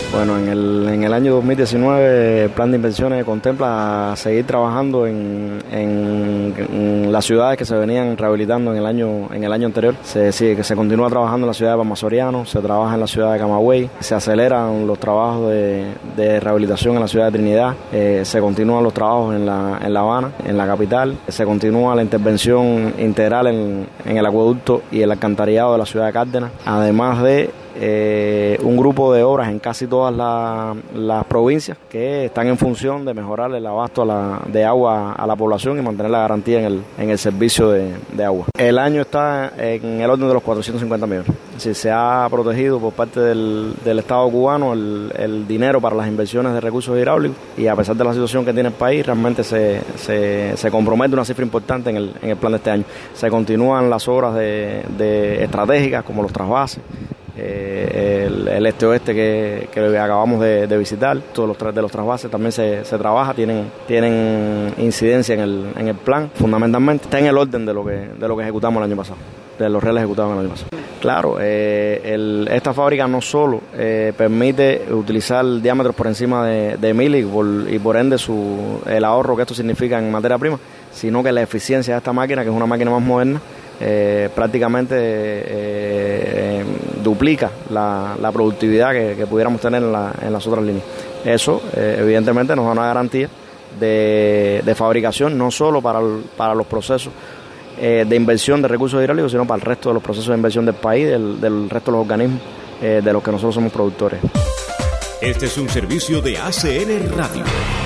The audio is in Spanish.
Bueno, en el año 2019 el plan de inversiones contempla seguir trabajando en las ciudades que se venían rehabilitando en el año anterior. Se continúa trabajando en la ciudad de Palma Soriano, se trabaja en la ciudad de Camagüey, se aceleran los trabajos de rehabilitación en la ciudad de Trinidad, se continúan los trabajos en La Habana, en la capital, se continúa la intervención integral en el acueducto y el alcantarillado de la ciudad de Cárdenas, además de un grupo de obras en casi todas las provincias que están en función de mejorar el abasto de agua a la población y mantener la garantía en el servicio de agua. El año está en el orden de los 450 millones. Si se ha protegido por parte del Estado cubano el dinero para las inversiones de recursos hidráulicos, y a pesar de la situación que tiene el país, realmente se compromete una cifra importante en el plan de este año. Se continúan las obras de estratégicas como los trasvases, el este-oeste que acabamos de visitar. Todos de los trasvases también se trabaja, tienen incidencia en el plan. Fundamentalmente está en el orden de lo que ejecutamos el año pasado, de los reales ejecutados en el año pasado. Claro, esta fábrica no solo permite utilizar diámetros por encima de 1000 y por ende el ahorro que esto significa en materia prima, sino que la eficiencia de esta máquina, que es una máquina más moderna, prácticamente duplica la productividad que pudiéramos tener en las otras líneas. Eso evidentemente nos da una garantía de fabricación, no solo para los procesos de inversión de recursos hidráulicos, sino para el resto de los procesos de inversión del país, del resto de los organismos de los que nosotros somos productores. Este es un servicio de ACN Radio.